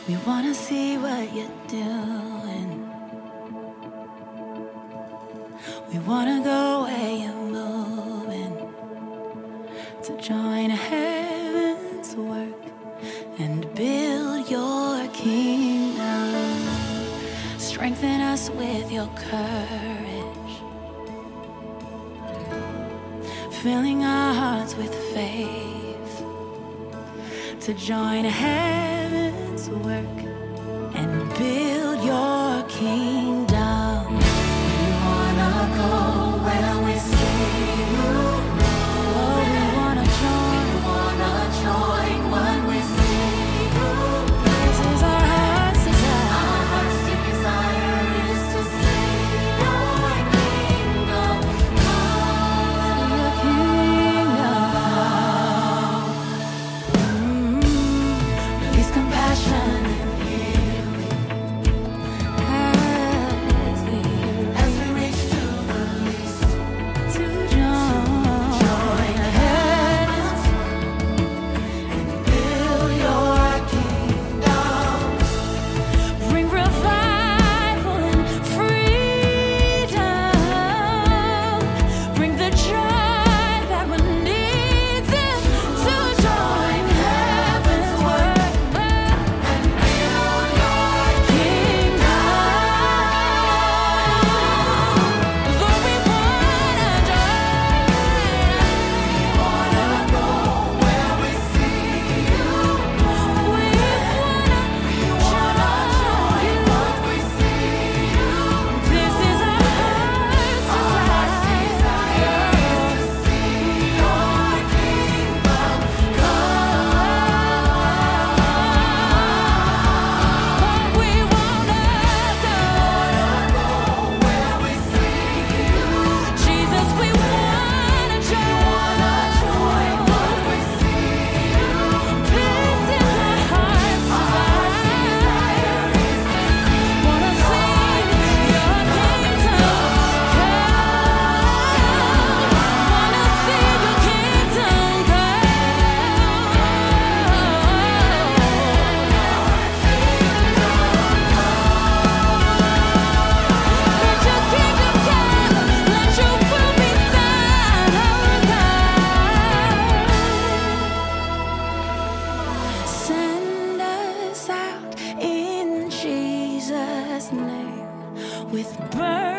We wanna see what you're doing. We wanna go where you're moving, to join heaven's work and build your kingdom. Strengthen us with your courage, filling our hearts with faith, to join heaven's work and build your kingdom. We wanna go where we see you. Oh, we wanna join when we see you. This is our heart's desire. Our heart's desire is to see your kingdom come. Your kingdom. Release compassion and healing as we reach to the least, to join heaven's and build your kingdom. Bring revival and freedom. Bring the joy that we need them to join heaven's work and build your kingdom. Lord, we wanna join. We wanna go where we see you. We wanna join when we see you. This is our heart's desire is to see your kingdom come. We wanna go where we see you. Jesus, we wanna join when we see you. This is our heart's desire wanna see your kingdom come. Wanna see your kingdom Let your kingdom come. Let your will be done, God. Send us out in Jesus' name with birds.